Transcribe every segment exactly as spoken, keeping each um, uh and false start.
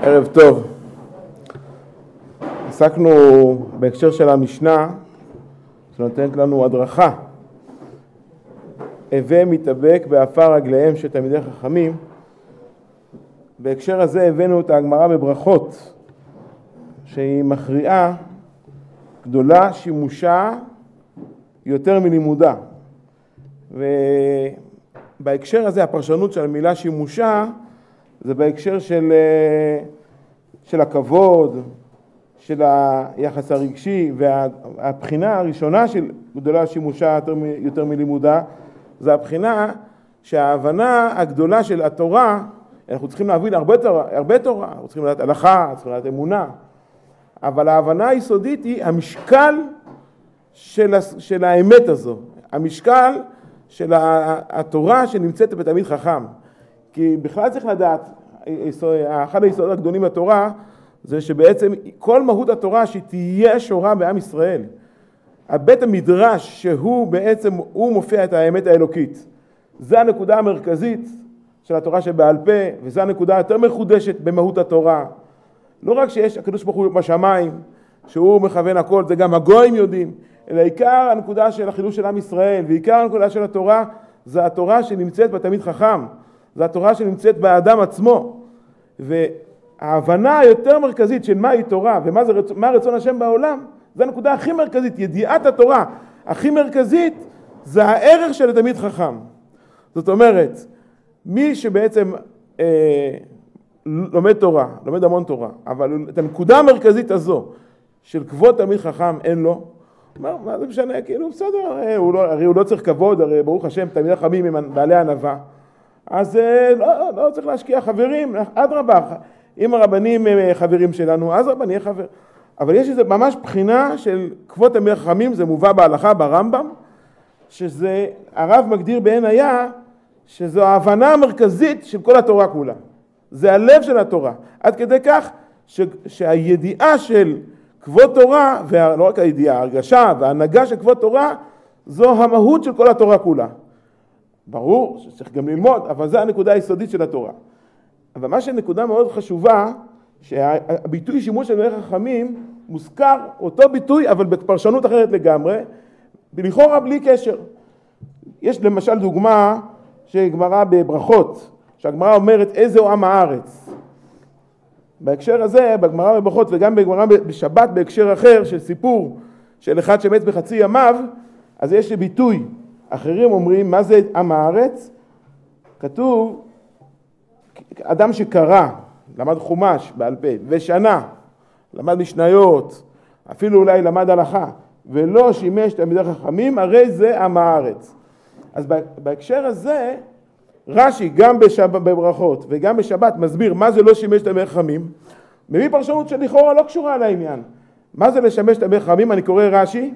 ערב טוב. עסקנו בהקשר של המשנה שנותנת לנו הדרכה. הווה מתאבק באפר רגליהם של תלמידי חכמים. בהקשר הזה הבאנו את הגמרא בברכות, שהיא מכריעה גדולה שימושה יותר מלימודה. ובהקשר הזה הפרשנות של המילה שימושה זה בהקשר של, של הכבוד, של היחס הרגשי, והבחינה הראשונה של גדולה שימושה יותר, יותר מלימודה, זה הבחינה שההבנה הגדולה של התורה, אנחנו צריכים להבין הרבה תורה, הרבה תורה, אנחנו צריכים לדעת הלכה, צריכים לדעת אמונה, אבל ההבנה היסודית היא המשקל של, של האמת הזו, המשקל של התורה שנמצאת בתלמיד חכם. כי בכלל צריך לדעת, אחד היסודות הגדולים בתורה, זה שבעצם כל מהות התורה שתהיה שורה בעם ישראל. הבית המדרש שהוא בעצם, הוא מופיע את האמת האלוקית. זה הנקודה המרכזית של התורה שבעל פה, וזו הנקודה יותר מחודשת במהות התורה. לא רק שיש הקדוש ברוך הוא בשמיים, שהוא מכוון הכל, זה גם הגויים יודעים, אלא עיקר הנקודה של החילוש של עם ישראל, ועיקר הנקודה של התורה, זה התורה שנמצאת בתלמיד חכם. זו התורה שנמצאת באדם עצמו. וההבנה היותר מרכזית של מהי תורה ומה זה, מה רצון השם בעולם, זו הנקודה הכי מרכזית, ידיעת התורה הכי מרכזית, זה הערך של תלמיד חכם. זאת אומרת, מי שבעצם אה, לומד תורה, לומד המון תורה, אבל את הנקודה המרכזית הזו של כבוד תלמיד חכם אין לו, מה, מה זה משנה? כאילו בסדר, הוא לא, הרי הוא לא צריך כבוד, הרי ברוך השם תלמידי חכמים הם בעלי ענווה, אז לא, לא צריך להשקיע חברים, אדרבה, אם הרבנים חברים שלנו, אז רבני יהיה חבר. אבל יש איזו ממש בחינה של כבוד תלמידי חכמים, זה מובא בהלכה ברמב"ם, שזה הרב מגדיר בעין היה, שזו ההבנה המרכזית של כל התורה כולה. זה הלב של התורה. עד כדי כך ש, שהידיעה של כבוד תורה, ולא רק הידיעה, ההרגשה וההנהגה של כבוד תורה, זו המהות של כל התורה כולה. ברור שצריך גם ללמוד, אבל זו הנקודה היסודית של התורה. אבל מה שנקודה מאוד חשובה, שהביטוי שימוש של תלמידי חכמים מוזכר אותו ביטוי, אבל בפרשנות אחרת לגמרי, לכאורה בלי קשר. יש למשל דוגמה שגמרא בברכות, שהגמרא אומרת איזהו עם הארץ. בהקשר הזה, בגמרא בברכות וגם בגמרא בשבת בהקשר אחר של סיפור של אחד שמת בחצי ימיו, אז יש ביטוי. אחרים אומרים, מה זה עם הארץ? כתוב, אדם שקרא, למד חומש בעל פה, ושנה, למד משניות, אפילו אולי למד הלכה, ולא שימש תלמידי חכמים, הרי זה עם הארץ. אז בהקשר הזה, רש"י גם בשבת, בברכות וגם בשבת מסביר מה זה לא שימש תלמידי חכמים, מביא פרשנות שלכאורה לא קשורה לעניין. מה זה לשמש תלמידי חכמים? אני קורא רש"י,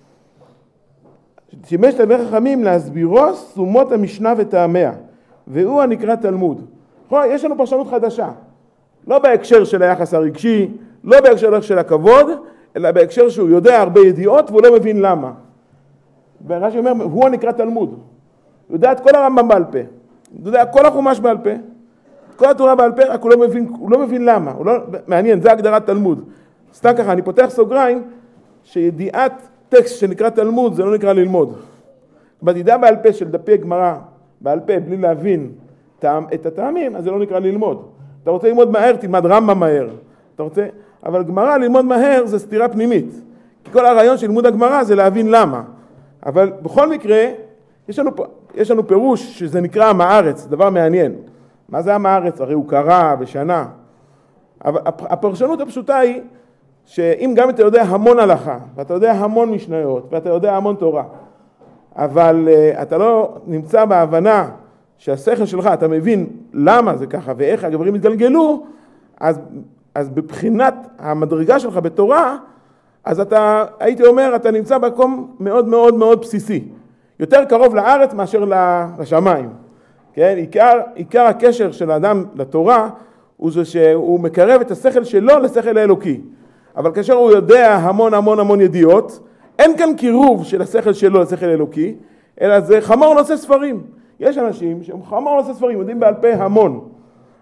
שימש תלמידי חכמים להסבירו סומות המשנה וטעמיה, והוא הנקרא תלמוד. יש לנו פרשנות חדשה, לא בהקשר של היחס הרגשי, לא בהקשר של הכבוד, אלא בהקשר שהוא יודע הרבה ידיעות והוא לא מבין למה. ורש"י אומר, הוא הנקרא תלמוד. הוא יודע את כל הרמב"ם בעל פה, הוא יודע כל החומש בעל פה, כל התורה בעל פה, רק הוא לא מבין, הוא לא מבין למה. הוא לא, מעניין, זה הגדרת תלמוד. סתם ככה, אני פותח סוגריים, שידיעת טקסט שנקרא תלמוד, זה לא נקרא ללמוד. בדידה בעל פה של דפי גמרא, בעל פה, בלי להבין את הטעמים, אז זה לא נקרא ללמוד. אתה רוצה ללמוד מהר, תלמד רמב"ם מהר. אתה רוצה, אבל גמרא ללמוד מהר זה סתירה פנימית. כי כל הרעיון של לימוד הגמרא זה להבין למה. אבל בכל מקרה, יש לנו, יש לנו פירוש שזה נקרא עם הארץ, דבר מעניין. מה זה עם הארץ? הרי הוא קרא בשנה. אבל הפרשנות הפשוטה היא, שאם גם אתה יודע המון הלכה, ואתה יודע המון משניות, ואתה יודע המון תורה, אבל uh, אתה לא נמצא בהבנה שהשכל שלך, אתה מבין למה זה ככה, ואיך הדברים התגלגלו, אז, אז בבחינת המדרגה שלך בתורה, אז אתה, הייתי אומר, אתה נמצא במקום מאוד מאוד מאוד בסיסי. יותר קרוב לארץ מאשר לשמיים. כן? עיקר, עיקר הקשר של האדם לתורה, הוא זה שהוא מקרב את השכל שלו לשכל האלוקי. אבל כאשר הוא יודע המון המון המון ידיעות, אין כאן קירוב של השכל שלו לשכל האלוקי, אלא זה חמור נושא ספרים. יש אנשים שהם חמור נושא ספרים, יודעים בעל פה המון.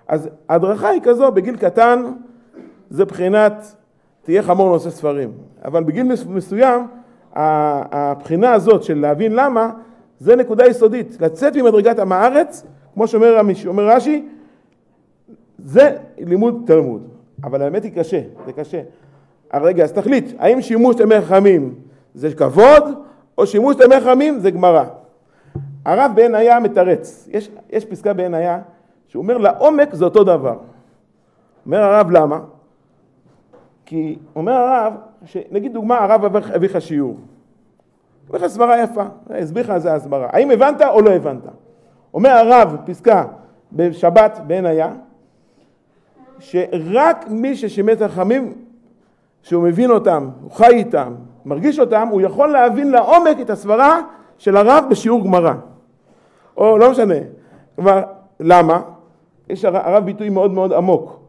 אז ההדרכה היא כזו, בגיל קטן זה בחינת תהיה חמור נושא ספרים. אבל בגיל מסוים, הבחינה הזאת של להבין למה, זה נקודה יסודית. לצאת ממדרגת עם הארץ, כמו שאומר, אומר רש"י, זה לימוד תלמוד. אבל האמת היא קשה, זה קשה. רגע, אז תחליט, האם שימוש תלמידי חכמים זה כבוד, או שימוש תלמידי חכמים זה גמרא? הרב בעין היה מתרץ. יש, יש פסקה בעין היה, שהוא אומר לעומק זה אותו דבר. אומר הרב למה? כי אומר הרב, נגיד דוגמה, הרב הביא לך שיעור. אומר לך סברה יפה, הסביר לך על זה הסברה. האם הבנת או לא הבנת? אומר הרב, פסקה בשבת בעין היה, שרק מי ששימת החכמים, שהוא מבין אותם, הוא חי איתם, מרגיש אותם, הוא יכול להבין לעומק את הסברה של הרב בשיעור גמרא. או לא משנה. כלומר, למה? יש הרב ביטוי מאוד מאוד עמוק,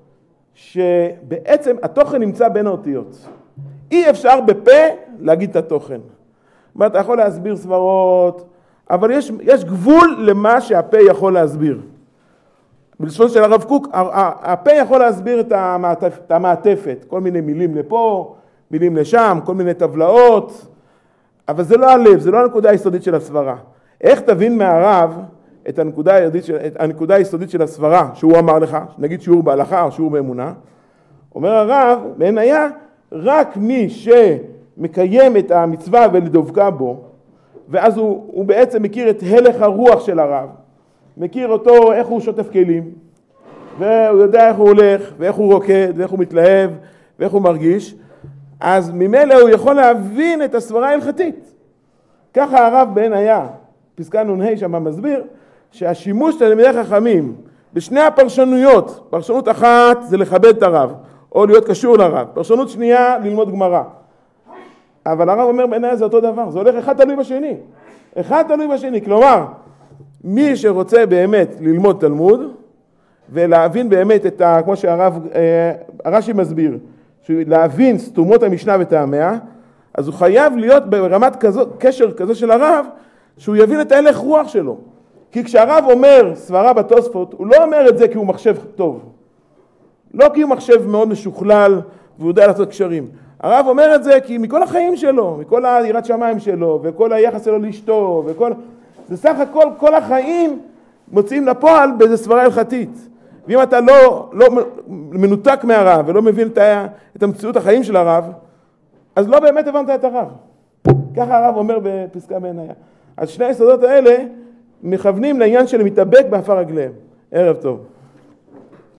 שבעצם התוכן נמצא בין האותיות. אי אפשר בפה להגיד את התוכן. זאת אומרת, אתה יכול להסביר סברות, אבל יש, יש גבול למה שהפה יכול להסביר. בלשון של הרב קוק, הפה יכול להסביר את המעטפת, את המעטפת, כל מיני מילים לפה, מילים לשם, כל מיני טבלאות, אבל זה לא הלב, זה לא הנקודה היסודית של הסברה. איך תבין מהרב את הנקודה היסודית של, את הנקודה היסודית של הסברה שהוא אמר לך, נגיד שיעור בהלכה או שיעור באמונה? אומר הרב, בעין היה, רק מי שמקיים את המצווה ולדבקה בו, ואז הוא, הוא בעצם מכיר את הלך הרוח של הרב, מכיר אותו איך הוא שוטף כלים, והוא יודע איך הוא הולך, ואיך הוא רוקד, ואיך הוא מתלהב, ואיך הוא מרגיש, אז ממילא הוא יכול להבין את הסברה ההלכתית. ככה הרב בעין היה, פסקה נ"ה שם מסביר, שהשימוש תלמידי חכמים בשני הפרשנויות, פרשנות אחת זה לכבד את הרב, או להיות קשור לרב, פרשנות שנייה ללמוד גמרא. אבל הרב אומר בעין היה זה אותו דבר, זה הולך אחד תלוי בשני, אחד תלוי בשני, כלומר, מי שרוצה באמת ללמוד תלמוד, ולהבין באמת את ה... כמו שהרב, הרש"י מסביר, להבין סתומות המשנה וטעמיה, אז הוא חייב להיות ברמת כזו, קשר כזו של הרב, שהוא יבין את ההלך רוח שלו. כי כשהרב אומר סברה בתוספות, הוא לא אומר את זה כי הוא מחשב טוב. לא כי הוא מחשב מאוד משוכלל, והוא יודע לעשות קשרים. הרב אומר את זה כי מכל החיים שלו, מכל היראת שמיים שלו, וכל היחס שלו לאשתו, וכל... זה סך הכל, כל החיים מוצאים לפועל באיזו סברה הלכתית. ואם אתה לא, לא מנותק מהרב ולא מבין את, את המציאות החיים של הרב, אז לא באמת הבנת את הרב. ככה הרב אומר בפסקה בעין היה. אז שני היסודות האלה מכוונים לעניין של מתאבק באפר רגליהם. ערב טוב.